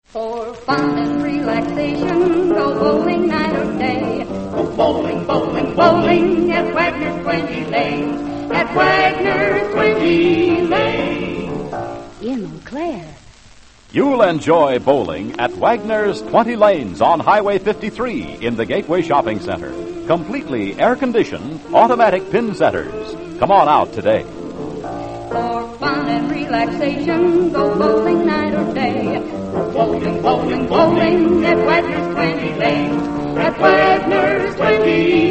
For fun and relaxation, go bowling night or day. Go bowling, bowling, bowling at Wagner's 20 Lanes. At Wagner's 20 Lanes. In Montclair. You'll enjoy bowling at Wagner's 20 Lanes on Highway 53 in the Gateway Shopping Center. Completely air-conditioned, automatic pin setters. Come on out today. For fun and relaxation, go bowling night or day. Go bowling, bowling, bowling at Wagner's 20 Lanes. At Wagner's 20